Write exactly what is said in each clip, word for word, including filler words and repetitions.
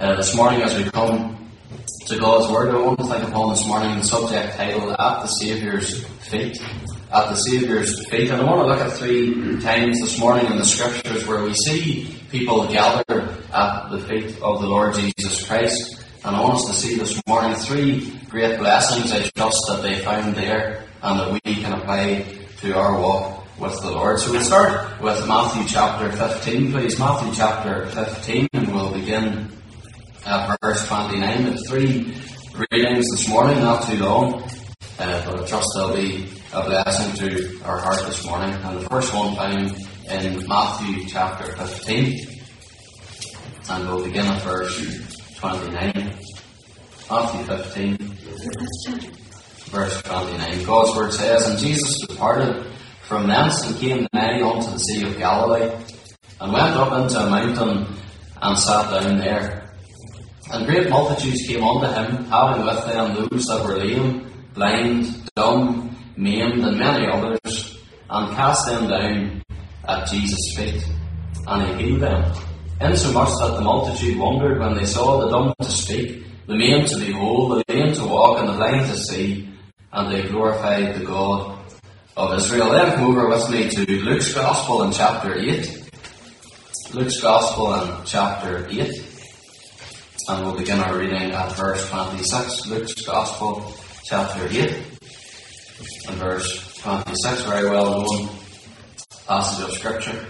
Uh, this morning as we come to God's Word, I want to think upon this morning the subject titled At the Saviour's Feet. At the Saviour's Feet. And I want to look at three times this morning in the Scriptures where we see people gathered at the feet of the Lord Jesus Christ. And I want us to see this morning three great blessings, I trust, that they found there and that we can apply to our walk with the Lord. So we'll start with Matthew chapter fifteen, please. Matthew chapter fifteen, and we'll begin at verse twenty-nine. With three readings this morning, not too long, uh, but I trust they'll be a blessing to our heart this morning. And the first one found in Matthew chapter fifteen, and we'll begin at verse twenty-nine. Matthew fifteen, verse twenty-nine. God's Word says, And Jesus departed from thence and came nigh unto the Sea of Galilee, and went up into a mountain and sat down there. And great multitudes came unto him, having with them those that were lame, blind, dumb, maimed, and many others, and cast them down at Jesus' feet, and he healed them. Insomuch that the multitude wondered when they saw the dumb to speak, the maimed to behold, the lame to walk, and the blind to see, and they glorified the God of Israel. Then come over with me to Luke's Gospel in chapter eight. Luke's Gospel in chapter eight. And we'll begin our reading at verse twenty-six. Luke's Gospel, chapter eight, and verse twenty-six, very well known passage of Scripture.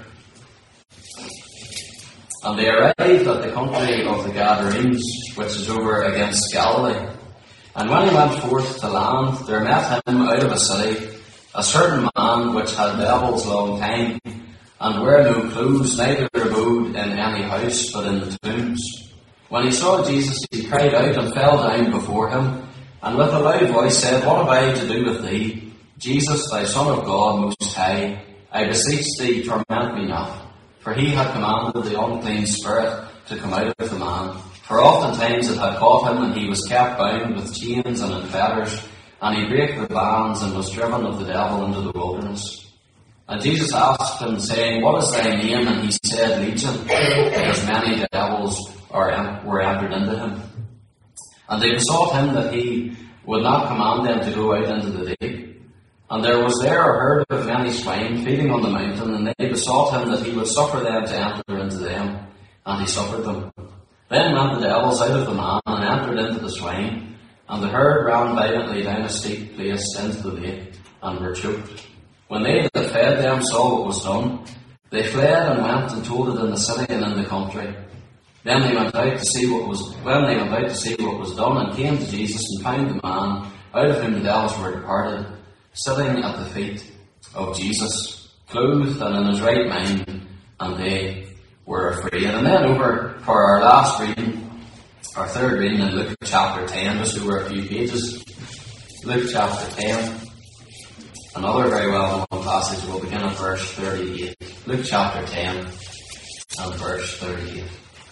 And they arrived at the country of the Gadarenes, which is over against Galilee. And when he went forth to land, there met him out of a city a certain man which had devils long time, and wear no clothes, neither abode in any house, but in the tombs. When he saw Jesus, he cried out and fell down before him, and with a loud voice said, What have I to do with thee, Jesus, thy Son of God Most High? I beseech thee, torment me not. For he had commanded the unclean spirit to come out of the man. For oftentimes it had caught him, and he was kept bound with chains and in fetters, and he brake the bands, and was driven of the devil into the wilderness. And Jesus asked him, saying, What is thy name? And he said, Legion, because many devils are, were entered into him. And they besought him that he would not command them to go out into the deep. And there was there a herd of many swine feeding on the mountain, and they besought him that he would suffer them to enter into them. And he suffered them. Then went the devils out of the man, and entered into the swine. And the herd ran violently down a steep place into the lake, and were choked. When they that fed them saw what was done, they fled and went and told it in the city and in the country. Then they went out to see what was when they went out to see what was done, and came to Jesus, and found the man out of whom the devils were departed, sitting at the feet of Jesus, clothed and in his right mind, and they were afraid. And then over for our last reading, our third reading in Luke chapter ten, just over a few pages. Luke chapter ten, another very well known passage. We'll begin at verse thirty-eight. Luke chapter ten and verse thirty-eight.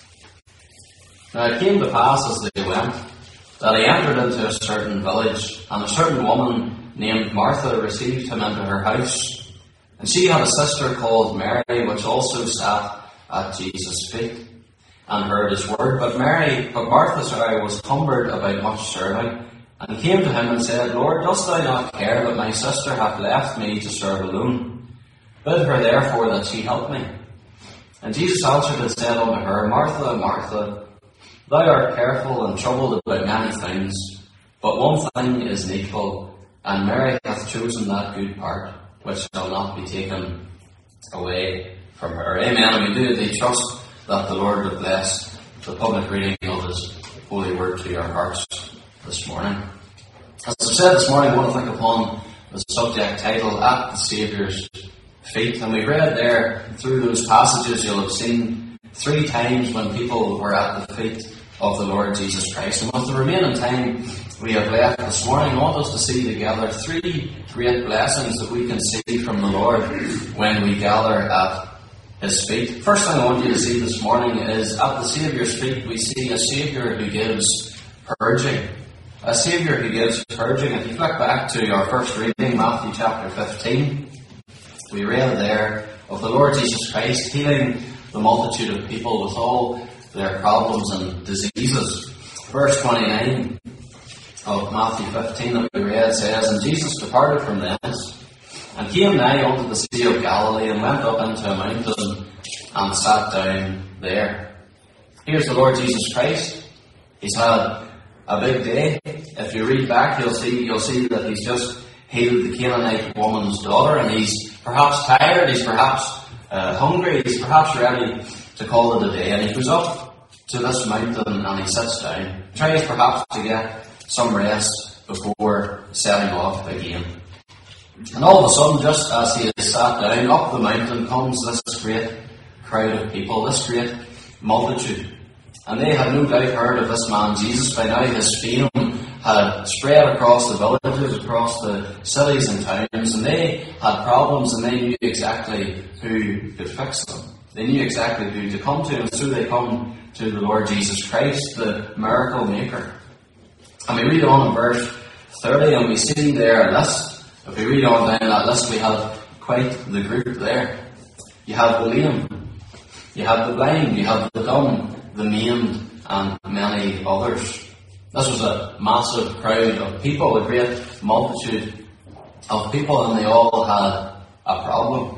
Now it came to pass as they went, that he entered into a certain village, and a certain woman named Martha received him into her house. And she had a sister called Mary, which also sat at Jesus' feet, and heard his word. But Mary, but Martha, sorry, was cumbered about much serving, and came to him and said, Lord, dost thou not care that my sister hath left me to serve alone? Bid her therefore that she help me. And Jesus answered and said unto her, Martha, Martha, thou art careful and troubled about many things, but one thing is needful, and Mary hath chosen that good part, which shall not be taken away from her. Amen. And we do indeed trust that the Lord would bless the public reading of His holy word to your hearts this morning. As I said this morning, I want to think upon the subject title, At the Saviour's Feet. And we've read there, through those passages, you'll have seen three times when people were at the feet of the Lord Jesus Christ. And with the remaining time we have left this morning, I want us to see together three great blessings that we can see from the Lord when we gather at His feet. First thing I want you to see this morning is at the Saviour's feet we see a Saviour who gives purging. A Saviour who gives purging. If you flick back to our first reading, Matthew chapter fifteen, we read there of the Lord Jesus Christ healing the multitude of people with all their problems and diseases. Verse twenty-nine of Matthew fifteen that we read says, "And Jesus departed from thence, and came nigh unto the sea of Galilee, and went up into a mountain, and sat down there." Here's the Lord Jesus Christ. He's had a big day. If you read back, you'll see you'll see that he's just healed the Canaanite woman's daughter, and he's perhaps tired, he's perhaps uh, hungry, he's perhaps ready to call it a day, and he goes up to this mountain and he sits down, tries perhaps to get some rest before setting off again. And all of a sudden, just as he has sat down, up the mountain comes this great crowd of people, this great multitude. And they had no doubt heard of this man Jesus. By now his fame had spread across the villages, across the cities and towns, and they had problems and they knew exactly who could fix them. They knew exactly who to come to, and so they come to the Lord Jesus Christ, the miracle maker. And we read on in verse thirty, and we see there a list. If we read on down that list, we have quite the group there. You have the lame, you have the blind, you have the dumb, the maimed, and many others. This was a massive crowd of people, a great multitude of people, and they all had a problem.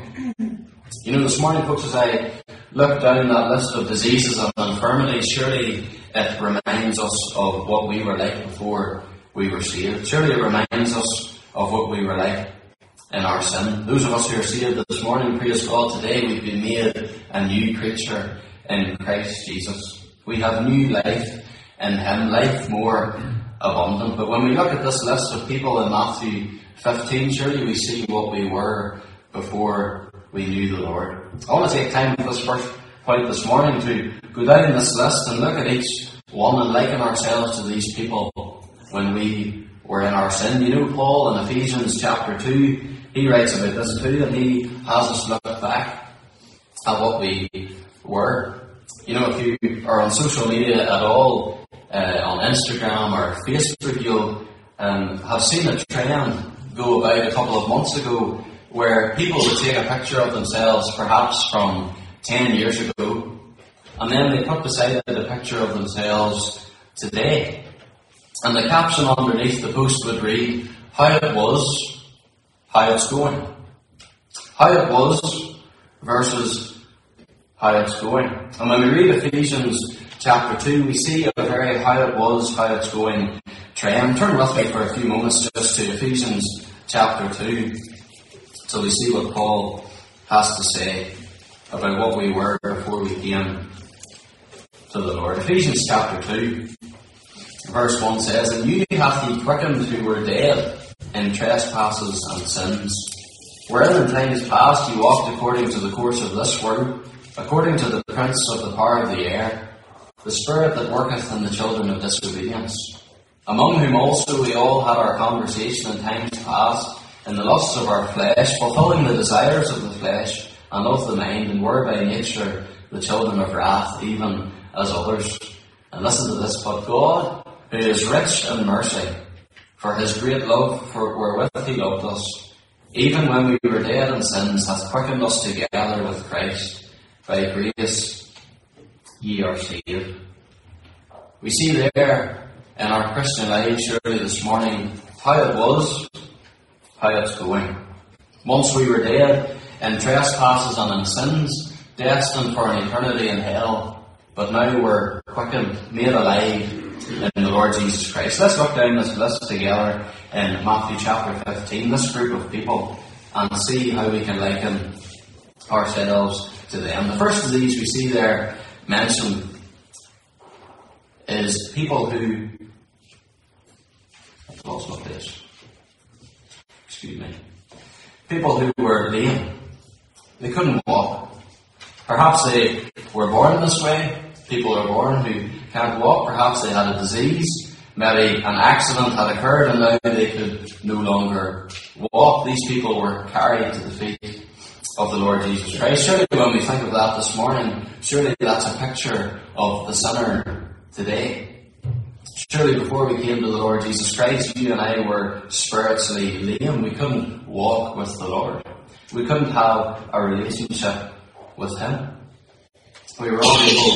You know, this morning, folks, as I look down that list of diseases and infirmities, surely it reminds us of what we were like before we were saved. Surely it reminds us of what we were like in our sin. Those of us who are saved this morning, praise God, today we've been made a new creature in Christ Jesus. We have new life in Him, life more abundant. But when we look at this list of people in Matthew fifteen, surely we see what we were before we knew the Lord. I want to take time at this first point this morning to go down this list and look at each one and liken ourselves to these people when we were in our sin. You know, Paul in Ephesians chapter two, he writes about this too, and he has us look back at what we were. You know, if you are on social media at all, uh, on Instagram or Facebook, you'll um, have seen a trend go about a couple of months ago where people would take a picture of themselves perhaps from ten years ago, and then they put beside it a picture of themselves today. And the caption underneath the post would read, "How it was, how it's going." How it was versus how it's going. And when we read Ephesians chapter two, we see a very how it was, how it's going trend. Turn with me for a few moments just to Ephesians chapter two, so we see what Paul has to say about what we were before we came to the Lord. Ephesians chapter two, verse one says, "And you hath he quickened who were dead in trespasses and sins, wherein in times past you walked according to the course of this world, according to the prince of the power of the air, the spirit that worketh in the children of disobedience, among whom also we all had our conversation in times past, in the lusts of our flesh, fulfilling the desires of the flesh and of the mind, and were by nature the children of wrath, even as others." And listen to this, "But God, who is rich in mercy, for his great love for wherewith he loved us, even when we were dead in sins, hath quickened us together with Christ. By grace ye are saved." We see there in our Christian life, surely this morning, how it was, how it's going. Once we were dead in trespasses and in sins, destined for an eternity in hell, but now we're quickened, made alive in the Lord Jesus Christ. Let's look down this list together in Matthew chapter fifteen, this group of people, and see how we can liken ourselves to them. The first of these we see there mentioned is people who... I've lost my place. Excuse me. People who were lame. They couldn't walk. Perhaps they were born this way. People are born who can't walk. Perhaps they had a disease. Maybe an accident had occurred and now they could no longer walk. These people were carried to the feet of the Lord Jesus Christ. Surely when we think of that this morning, surely that's a picture of the sinner today. Surely before we came to the Lord Jesus Christ, you and I were spiritually lame. We couldn't walk with the Lord. We couldn't have a relationship with Him. We were unable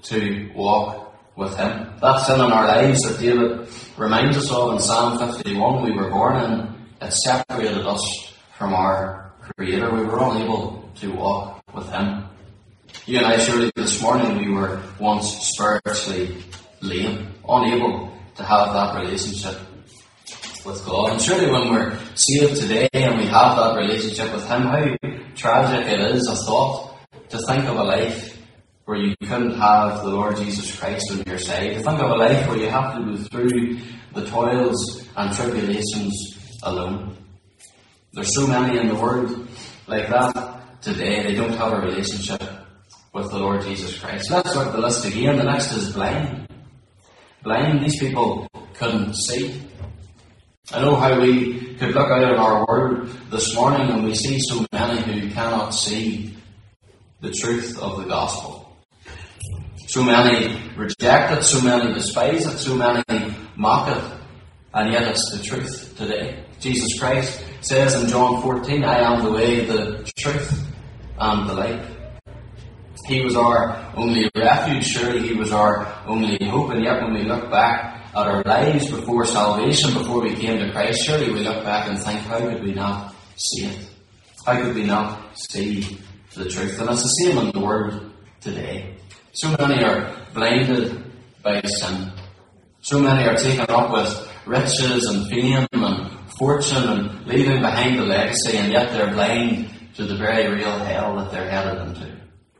to walk with Him. That sin in our lives that David reminds us of in Psalm fifty-one we were born in, it separated us from our Creator. We were unable to walk with Him. You and I, surely this morning, we were once spiritually lame, unable to have that relationship with God. And surely when we're saved today and we have that relationship with Him, how tragic it is, a thought, to think of a life where you couldn't have the Lord Jesus Christ on your side. To think of a life where you have to go through the toils and tribulations alone. There's so many in the world like that today. They don't have a relationship with the Lord Jesus Christ. Let's look at the list again. The next is blind. Blind, these people couldn't see. I know how we could look out at our world this morning and we see so many who cannot see the truth of the gospel. So many reject it, so many despise it, so many mock it, and yet it's the truth today. Jesus Christ says in John fourteen, I am the way, the truth, and the life. He was our only refuge, surely He was our only hope, and yet when we look back at our lives before salvation, before we came to Christ, surely we look back and think, how could we not see it? How could we not see the truth? And it's the same in the world today. So many are blinded by sin. So many are taken up with riches and fame and fortune and leaving behind a legacy, and yet they're blind to the very real hell that they're headed into.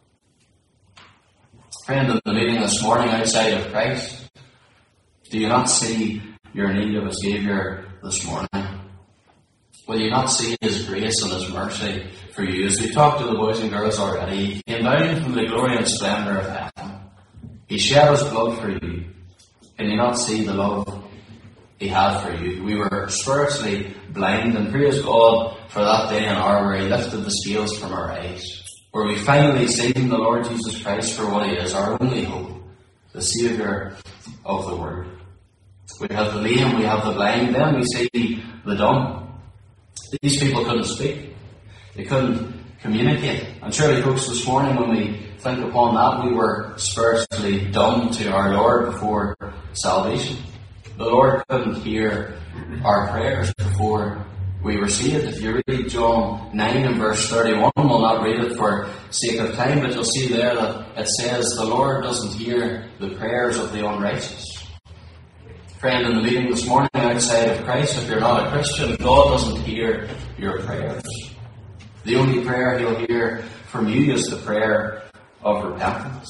Friend, in the meeting this morning outside of Christ, do you not see your need of a Saviour this morning? Will you not see His grace and His mercy for you? As we talked to the boys and girls already, He came down from the glory and splendour of heaven. He shed His blood for you. Can you not see the love He had for you? We were spiritually blind, and praise God for that day and hour where He lifted the scales from our eyes, where we finally seen the Lord Jesus Christ for what He is, our only hope, the Saviour of the world. We have the lame, we have the blind, then we see the dumb. These people couldn't speak. They couldn't communicate. And surely, folks, this morning when we think upon that, we were spiritually dumb to our Lord before salvation. The Lord couldn't hear our prayers before we were saved. If you read John nine and verse thirty-one, we'll not read it for sake of time, but you'll see there that it says the Lord doesn't hear the prayers of the unrighteous. Friend, in the meeting this morning outside of Christ, if you're not a Christian, God doesn't hear your prayers. The only prayer He'll hear from you is the prayer of repentance.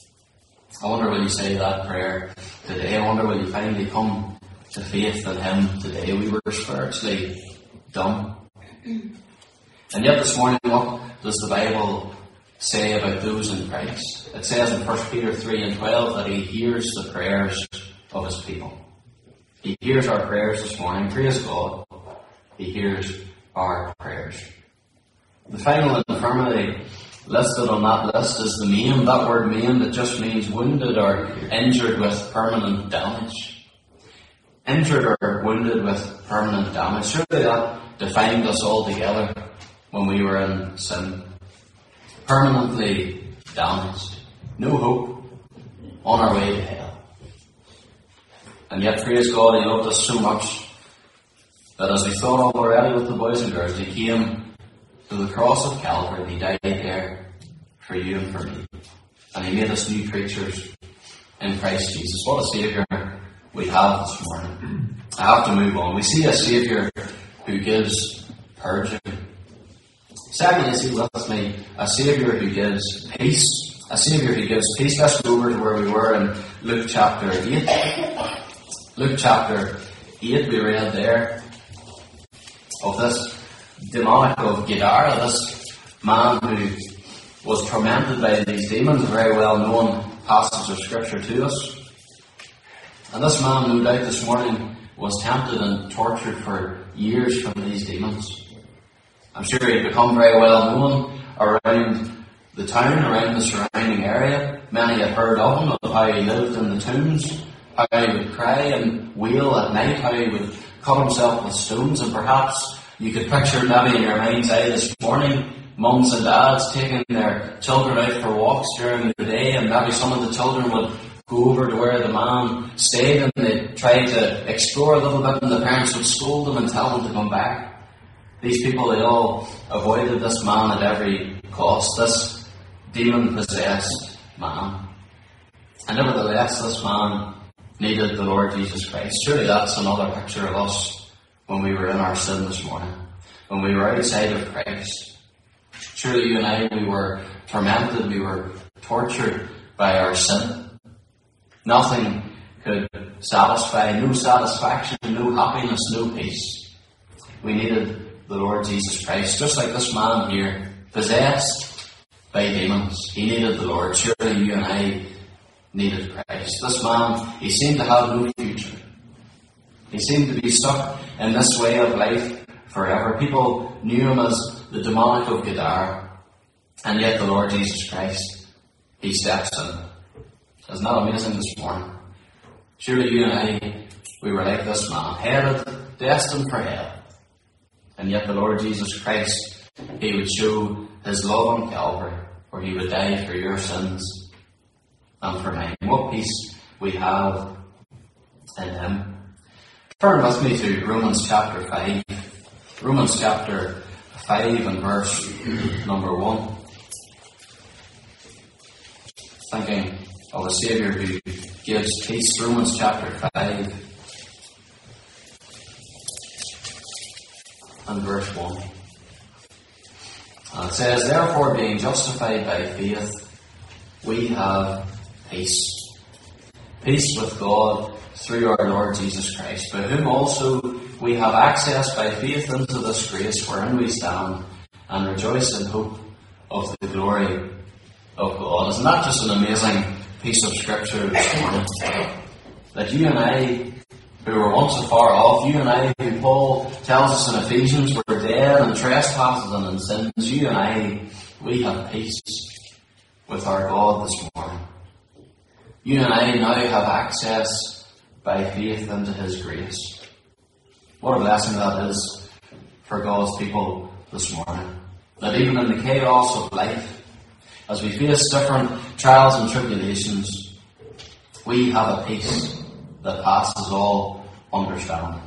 I wonder will you say that prayer today? I wonder will you finally come to faith in Him today? We were spiritually dumb. And yet this morning, what does the Bible say about those in Christ? It says in First Peter three and twelve that He hears the prayers of His people. He hears our prayers this morning. Praise God. He hears our prayers. The final infirmity listed on that list is the maim. That word maim, that just means wounded or injured with permanent damage. Injured or wounded with permanent damage. Surely that defined us all together when we were in sin. Permanently damaged. No hope. On our way to hell. And yet, praise God, He loved us so much that as we thought of already with the boys and girls, He came to the cross of Calvary. He died there for you and for me. And He made us new creatures in Christ Jesus. What a Saviour we have this morning. I have to move on. We see a Saviour who gives purging. Secondly, see with me, a Saviour who gives peace. A Saviour who gives peace. Let's go over to where we were in Luke chapter eight. Luke chapter eight, we read there of this demonic of Gadara, this man who was tormented by these demons, a very well known passage of Scripture to us. And this man, no doubt this morning, was tempted and tortured for years from these demons. I'm sure he had become very well known around the town, around the surrounding area. Many had heard of him, of how he lived in the tombs, how he would cry and wail at night, how he would cut himself with stones, and perhaps you could picture maybe in your mind's eye this morning mums and dads taking their children out for walks during the day, and maybe some of the children would go over to where the man stayed and they'd try to explore a little bit, and the parents would scold them and tell them to come back. These people, they all avoided this man at every cost, this demon-possessed man. And nevertheless, this man needed the Lord Jesus Christ. Surely that's another picture of us when we were in our sin this morning, when we were outside of Christ. Surely you and I, we were tormented, we were tortured by our sin. Nothing could satisfy, no satisfaction, no happiness, no peace. We needed the Lord Jesus Christ, just like this man here, possessed by demons. He needed the Lord. Surely you and I needed Christ. This man, he seemed to have no future. He seemed to be stuck in this way of life forever. People knew him as the demonic of Gadara, and yet the Lord Jesus Christ, he steps in. Isn't that amazing this morning? Surely you and I, we were like this man, headed, destined for hell. And yet the Lord Jesus Christ, he would show his love on Calvary, where he would die for your sins and for mine. What peace we have in him. Turn with me to Romans chapter five. Romans chapter five and verse number one. Thinking of a Saviour who gives peace. Romans chapter five and verse one. And it says, therefore, being justified by faith, we have peace. Peace with God through our Lord Jesus Christ, by whom also we have access by faith into this grace wherein we stand, and rejoice in hope of the glory of God. Isn't that just an amazing piece of scripture this morning? That you and I, who were once afar off, you and I, who Paul tells us in Ephesians, were dead in trespasses and in sins, you and I, we have peace with our God this morning. You and I now have access by faith into his grace. What a blessing that is for God's people this morning. That even in the chaos of life, as we face different trials and tribulations, we have a peace that passes all understanding.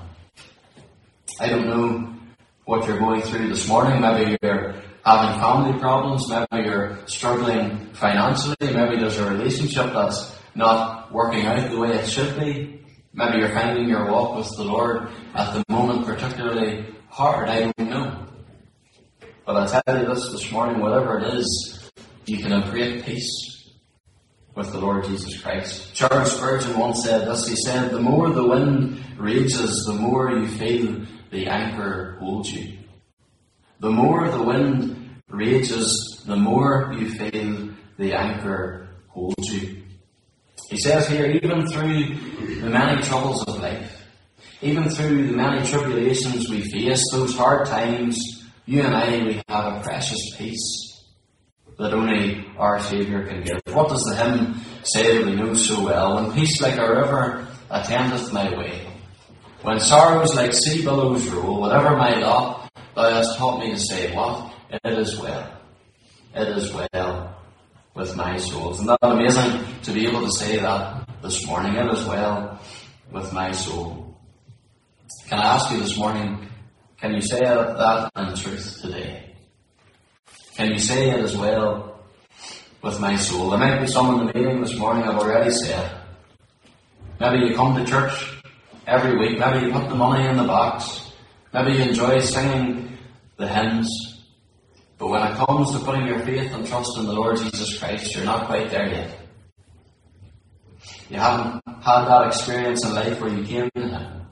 I don't know what you're going through this morning. Maybe you're having family problems, maybe you're struggling financially, maybe there's a relationship that's not working out the way it should be. Maybe you're finding your walk with the Lord at the moment particularly hard. I don't know. But I tell you this this morning, whatever it is, you can have great peace with the Lord Jesus Christ. Charles Spurgeon once said this. He said, the more the wind rages, the more you feel the anchor holds you. The more the wind rages, the more you feel the anchor holds you. He says here, even through the many troubles of life, even through the many tribulations we face, those hard times, you and I, we have a precious peace that only our Saviour can give. What does the hymn say that we know so well? When peace like a river attendeth my way, when sorrows like sea billows roll, whatever my lot, thou hast taught me to say, what? It is well. It is well with my soul. Isn't that amazing to be able to say that this morning? It is well with my soul. Can I ask you this morning, can you say that in truth today? Can you say it as well with my soul? There might be some in the meeting this morning, I've already said. Maybe you come to church every week, maybe you put the money in the box, maybe you enjoy singing the hymns, but when it comes to putting your faith and trust in the Lord Jesus Christ, you're not quite there yet. You haven't had that experience in life where you came to him.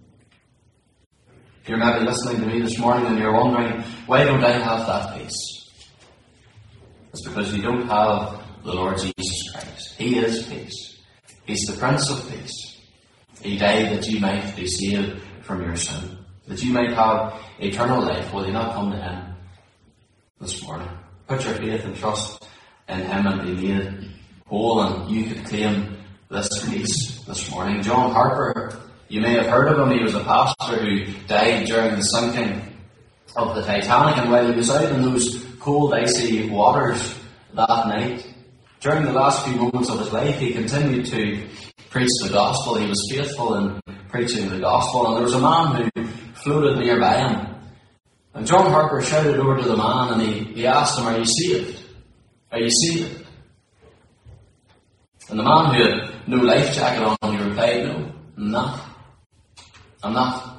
If you're maybe listening to me this morning and you're wondering, why don't I have that peace? It's because you don't have the Lord Jesus Christ. He is peace. He's the Prince of Peace. He died that you might be saved from your sin, that you might have eternal life. Will you not come to him this morning? Put your faith and trust in him and be made whole, and you could claim this peace this morning. John Harper, you may have heard of him. He was a pastor who died during the sinking of the Titanic, and while he was out in those cold, icy waters that night. During the last few moments of his life, he continued to preach the gospel. He was faithful in preaching the gospel, and there was a man who floated nearby him. And John Harper shouted over to the man, and he, he asked him, "Are you saved? Are you saved?" And the man, who had no life jacket on, he replied, "No, I'm not. I'm not."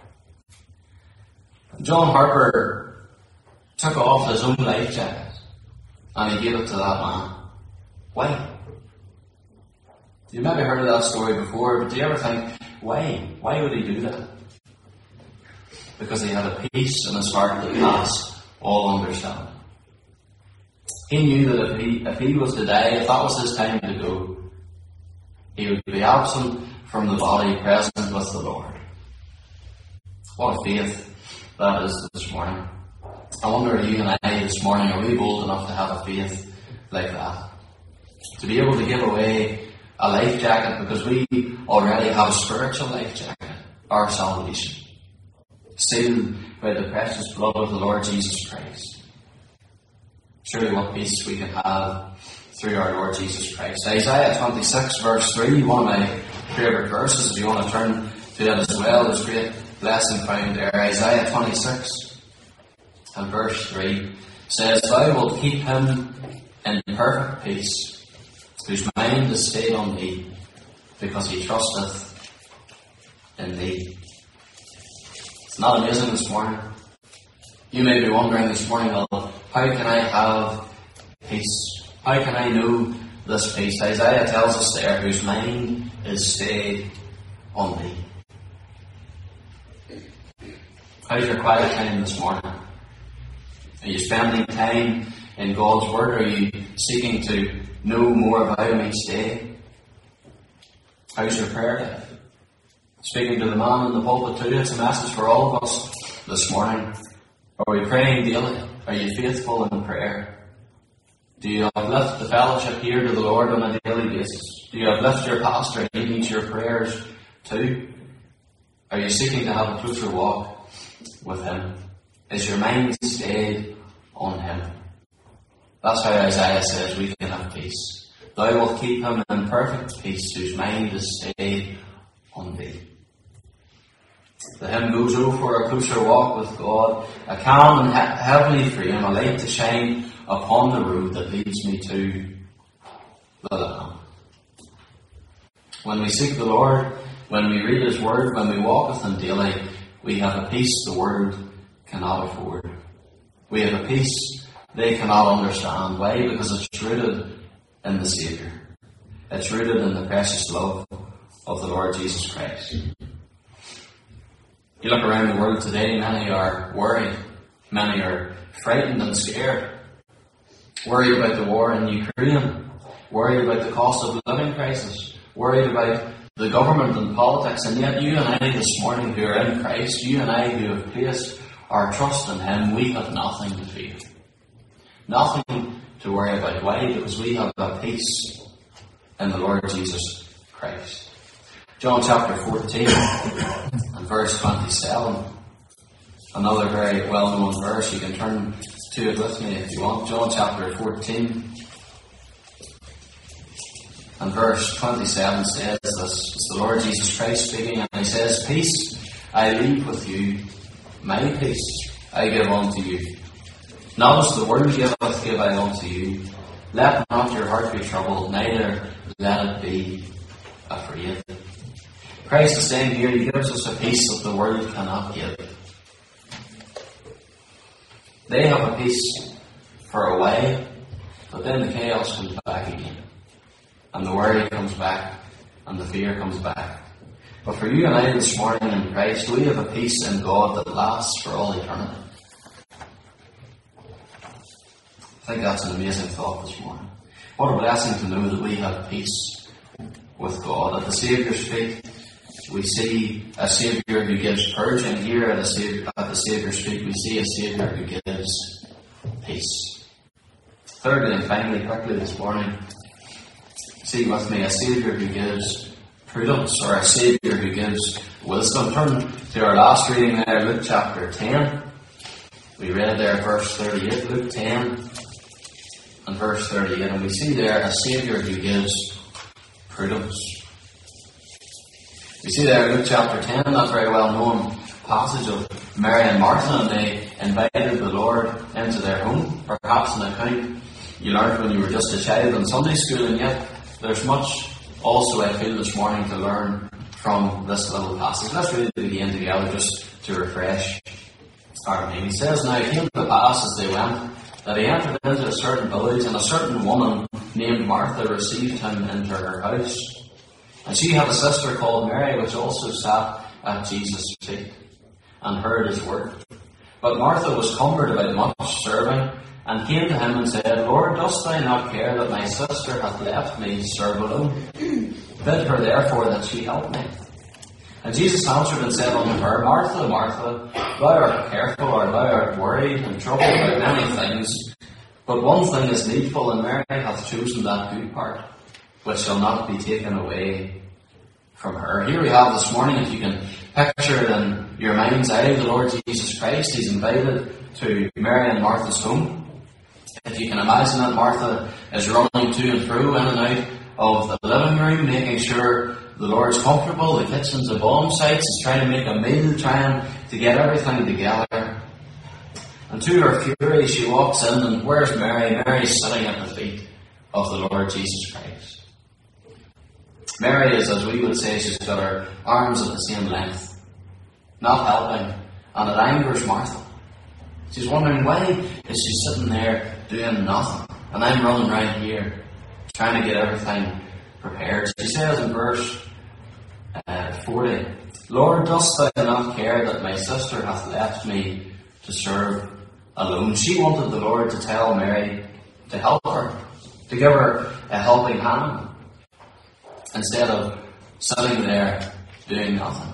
John Harper took off his own life jacket and he gave it to that man. Why? You've maybe heard of that story before, but do you ever think, why? Why would he do that? Because he had a peace in his heart that passed all understanding. He knew that if he, if he was to die, if that was his time to go, he would be absent from the body, present with the Lord. What a faith that is this morning. I wonder, you and I this morning, are we bold enough to have a faith like that? To be able to give away a life jacket because we already have a spiritual life jacket, our salvation, sealed by the precious blood of the Lord Jesus Christ. Surely what peace we can have through our Lord Jesus Christ. Isaiah twenty-six verse three, one of my favourite verses, if you want to turn to that as well. There's great blessing found there. Isaiah twenty-six and verse three says, "Thou wilt keep him in perfect peace, whose mind is stayed on thee, because he trusteth in thee." It's not amazing this morning. You may be wondering this morning, well, how can I have peace? How can I know this peace? Isaiah tells us there, whose mind is stayed on thee. How's your quiet time this morning? Are you spending time in God's Word? Are you seeking to know more about Him each day? How's your prayer life? Speaking to the man in the pulpit too, it's a message for all of us this morning. Are we praying daily? Are you faithful in prayer? Do you uplift the fellowship here to the Lord on a daily basis? Do you uplift your pastor and he needs your prayers too? Are you seeking to have a closer walk with Him? Is your mind stayed on Him? That's how Isaiah says we can have peace. Thou wilt keep him in perfect peace, whose mind is stayed on thee. The hymn goes, "Oh, for a closer walk with God, a calm and he- heavenly freedom, a light to shine upon the road that leads me to the Lamb." When we seek the Lord, when we read His Word, when we walk with Him daily, we have a peace the world cannot afford. We have a peace they cannot understand. Why? Because it's rooted in the Saviour. It's rooted in the precious love of the Lord Jesus Christ. You look around the world today, many are worried. Many are frightened and scared. Worried about the war in Ukraine. Worried about the cost of living crisis. Worried about the government and politics. And yet you and I this morning who are in Christ, you and I who have placed our trust in Him, we have nothing to fear. Nothing to worry about. Why? Because we have a peace in the Lord Jesus Christ. John chapter fourteen and verse twenty-seven. Another very well-known verse. You can turn to it with me if you want. John chapter fourteen and verse twenty-seven says this. It's the Lord Jesus Christ speaking, and He says, "Peace I leave with you, my peace I give unto you. Not as the world giveth, give I unto you. Let not your heart be troubled, neither let it be afraid." Christ is saying here, He gives us a peace that the world cannot give. They have a peace for a while, but then the chaos comes back again. And the worry comes back, and the fear comes back. But for you and I this morning in Christ, we have a peace in God that lasts for all eternity. I think that's an amazing thought this morning. What a blessing to know that we have peace with God. At the Saviour's feet, we see a Saviour who gives purging. Here at, a Savior, at the Saviour's feet, we see a Saviour who gives peace. Thirdly and finally, quickly this morning, see with me a Saviour who gives prudence, or a Saviour who gives wisdom. Turn to our last reading there, Luke chapter ten. We read there verse thirty-eight, Luke ten and verse thirty-eight, and we see there a Saviour who gives prudence. We see there in Luke chapter ten, that very well known passage of Mary and Martha, and they invited the Lord into their home. Perhaps an account you learned when you were just a child in Sunday school, and yet there's much also I feel this morning to learn from this little passage. Let's read it again together just to refresh our mind. He says, "Now it came to pass as they went, that he entered into a certain village, and a certain woman named Martha received him into her house. And she had a sister called Mary, which also sat at Jesus' feet, and heard his word. But Martha was cumbered about much serving, and came to him and said, Lord, dost thou not care that my sister hath left me to serve alone? Bid her therefore that she help me. And Jesus answered and said unto her, Martha, Martha, thou art careful, or thou art worried and troubled about many things, but one thing is needful, and Mary hath chosen that good part, which shall not be taken away from her." Here we have this morning, if you can picture it in your mind's eye, the Lord Jesus Christ. He's invited to Mary and Martha's home. If you can imagine that, Martha is running to and fro, in and out of the living room, making sure the Lord's comfortable. The kitchen's a bomb site. She's trying to make a meal, trying to get everything together. And to her fury, she walks in, and where's Mary? Mary's sitting at the feet of the Lord Jesus Christ. Mary is, as we would say, she's got her arms at the same length, not helping, and it angers Martha. She's wondering, why is she sitting there doing nothing, and I'm running around here trying to get everything prepared? She says in verse uh, forty, Lord, dost thou not care that my sister hath left me to serve alone? She wanted the Lord to tell Mary to help her, to give her a helping hand, instead of sitting there doing nothing.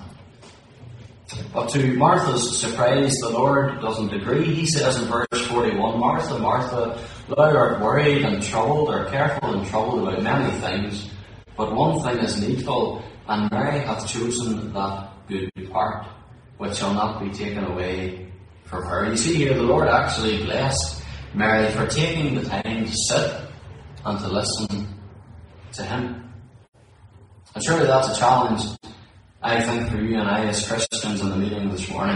But to Martha's surprise, the Lord doesn't agree. He says in verse forty-one, Martha, Martha, thou art worried and troubled, or careful and troubled about many things, but one thing is needful, and Mary hath chosen that good part, which shall not be taken away from her. You see here, the Lord actually blessed Mary for taking the time to sit and to listen to Him. And surely that's a challenge, I think, for you and I as Christians in the meeting this morning.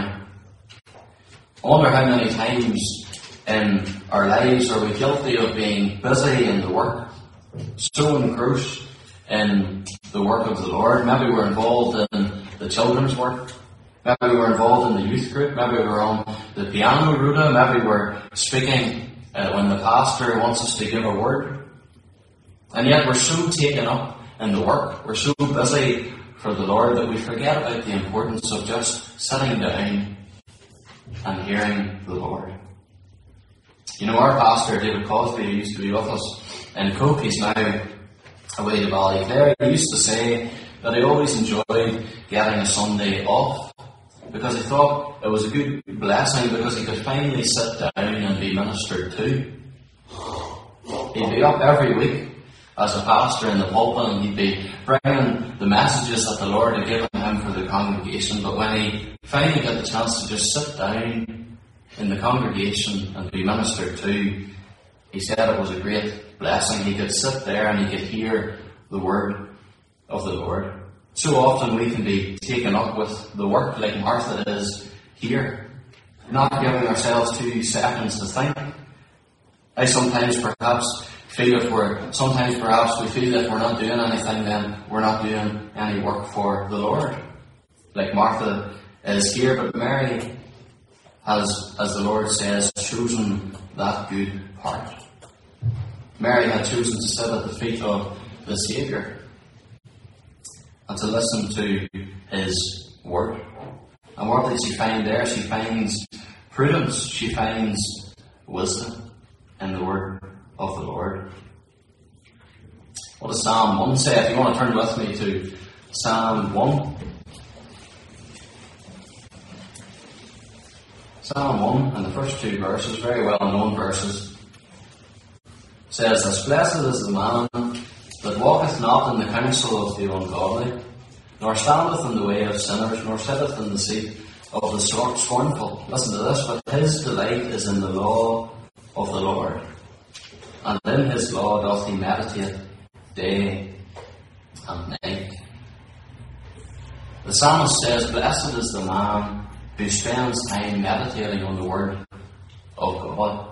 I wonder how many times in our lives are we guilty of being busy in the work, so engrossed in the work of the Lord. Maybe we're involved in the children's work. Maybe we're involved in the youth group. Maybe we're on the piano ruta. Maybe we're speaking uh, when the pastor wants us to give a word. And yet we're so taken up in the work, we're so busy for the Lord, that we forget about the importance of just sitting down and hearing the Lord. You know, our pastor, David Cosby, who used to be with us in Cope, he's now away to Ballyclare, he used to say that he always enjoyed getting a Sunday off, because he thought it was a good blessing, because he could finally sit down and be ministered to. He'd be up every week as a pastor in the pulpit, and he'd be bringing the messages that the Lord had given him for the congregation. But when he finally got the chance to just sit down in the congregation and be ministered to, he said it was a great blessing. He could sit there and he could hear the word of the Lord. So often we can be taken up with the work like Martha is here, not giving ourselves two seconds to think. I sometimes perhaps feel if we're, sometimes perhaps we feel that if we're not doing anything, then we're not doing any work for the Lord. Like Martha is here, but Mary has, as the Lord says, chosen that good part. Mary had chosen to sit at the feet of the Saviour and to listen to His word. And what did she find there? She finds prudence, she finds wisdom in the word of the Lord. What does Psalm one say? If you want to turn with me to Psalm one. Psalm one, and the first two verses, very well known verses, says this: Blessed is the man that walketh not in the counsel of the ungodly, nor standeth in the way of sinners, nor sitteth in the seat of the scornful. Listen to this, but his delight is in the law of the Lord, and in his law doth he meditate day and night. The psalmist says, blessed is the man who spends time meditating on the word of God.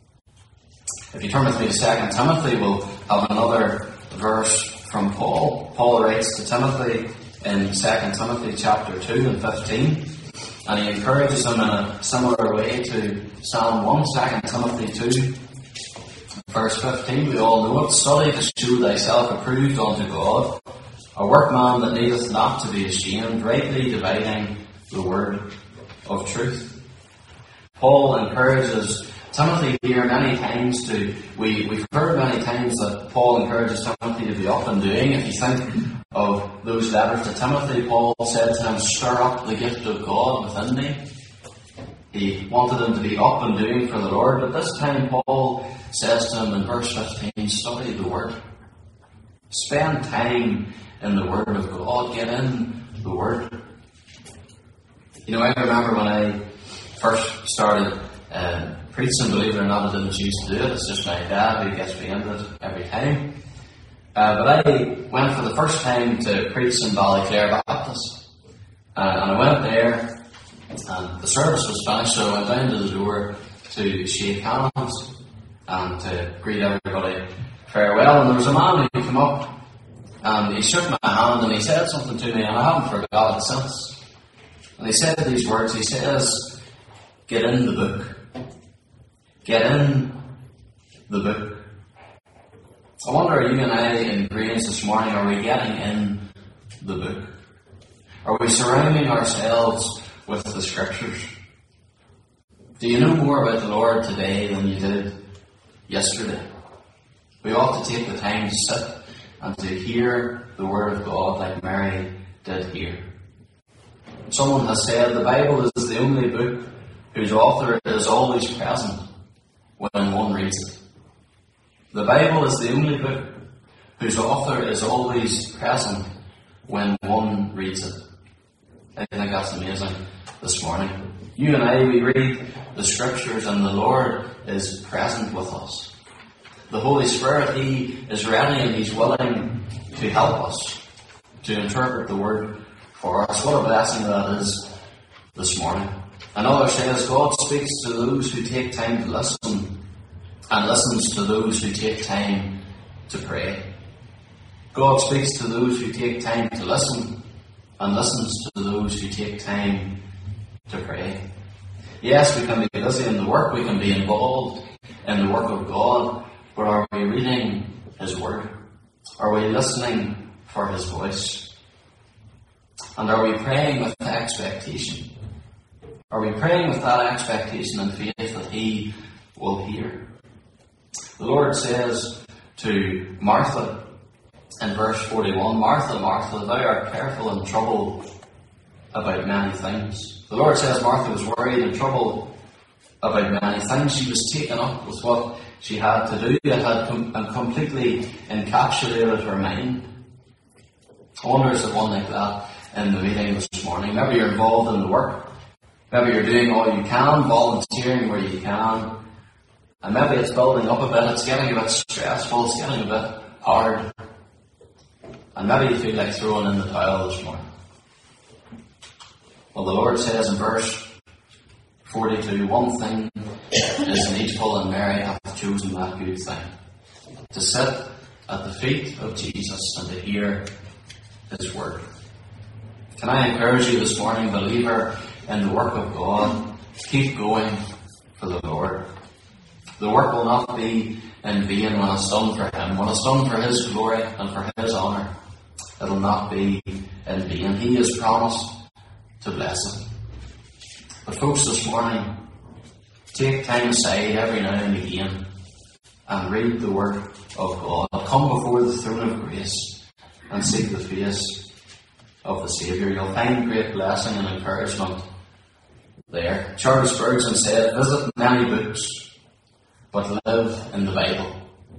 If you turn with me to Second Timothy, we'll have another verse from Paul. Paul writes to Timothy in Second Timothy chapter two and fifteen, and he encourages him in a similar way to Psalm one. Second Timothy two, verse fifteen, we all know it. Study to show thyself approved unto God, a workman that needeth not to be ashamed, rightly dividing the word of truth. Paul encourages Timothy here many times to, we, we've heard many times that Paul encourages Timothy to be up and doing. If you think of those letters to Timothy, Paul said to him, stir up the gift of God within thee. He wanted him to be up and doing for the Lord, but this time Paul says to him in verse fifteen, study the word. Spend time in the word of God. Get in the word. You know, I remember when I first started uh, preaching, believe it or not, I didn't choose to do it. It's just my dad who gets me into it every time. Uh, but I went for the first time to preach in Ballyclare Baptist. Uh, and I went there, and the service was finished, so I went down to the door to shake hands and to greet everybody farewell. And there was a man who came up, and he shook my hand, and he said something to me, and I haven't forgotten it since. And he said these words, he says, get in the book. Get in the book. I wonder, are you and I in Grains this morning, are we getting in the book? Are we surrounding ourselves with the Scriptures? Do you know more about the Lord today than you did yesterday? We ought to take the time to sit and to hear the Word of God like Mary did here. Someone has said the Bible is the only book whose author is always present when one reads it. The Bible is the only book whose author is always present when one reads it. I think that's amazing this morning. You and I, we read the Scriptures and the Lord is present with us. The Holy Spirit, He is ready and He's willing to help us to interpret the Word for us. What a blessing that is this morning. Another says, God speaks to those who take time to listen and listens to those who take time to pray. God speaks to those who take time to listen and listens to those who take time to pray. Yes, we can be busy in the work, we can be involved in the work of God, but are we reading His Word? Are we listening for His voice? And are we praying with expectation? Are we praying with that expectation and faith that He will hear? The Lord says to Martha in verse forty-one, Martha, Martha, thou art careful and troubled about many things. The Lord says Martha was worried and troubled about many things. She was taken up with what she had to do. It had com- completely encapsulated her mind. I wonder is there one like that in the meeting this morning? Maybe you're involved in the work. Maybe you're doing all you can, volunteering where you can. And maybe it's building up a bit, it's getting a bit stressful, it's getting a bit hard. And maybe you feel like throwing in the towel this morning. Well, the Lord says in verse forty-two, one thing is needful, and Mary hath chosen that good thing, to sit at the feet of Jesus and to hear His Word. Can I encourage you this morning, believer, in the work of God, keep going for the Lord. The work will not be in vain when it's done for Him. When it's done for His glory and for His honour, it will not be in vain. He has promised to bless it. But folks, this morning, take time aside every now and again and read the Word of God. Come before the throne of grace and seek the face of the Saviour. You'll find great blessing and encouragement there. Charles Spurgeon said, visit many books, but live in the Bible.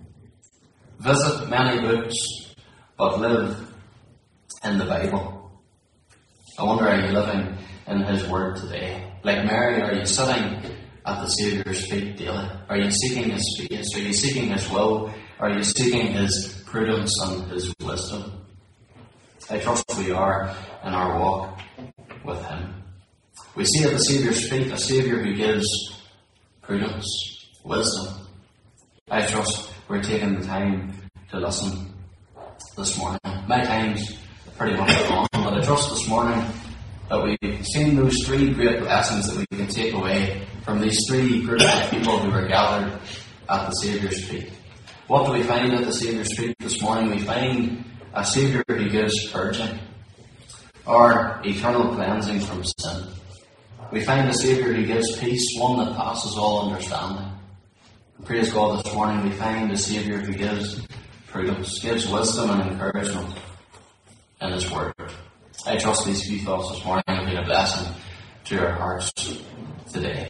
Visit many books, but live in the Bible. I wonder, are you living in His Word today? Like Mary, are you sitting at the Saviour's feet daily? Are you seeking His face? Are you seeking His will? Are you seeking His prudence and His wisdom? I trust we are in our walk with Him. We see at the Saviour's feet a Saviour who gives prudence, wisdom. I trust we're taking the time to listen this morning. My time's pretty much gone, but I trust this morning that we've seen those three great lessons that we can take away from these three groups of people who were gathered at the Saviour's feet. What do we find at the Saviour's feet this morning? We find a Saviour who gives purging, or eternal cleansing from sin. We find a Saviour who gives peace, one that passes all understanding. And praise God, this morning we find a Saviour who gives prudence, gives wisdom and encouragement in His Word. I trust these few thoughts this morning have been a blessing to our hearts today.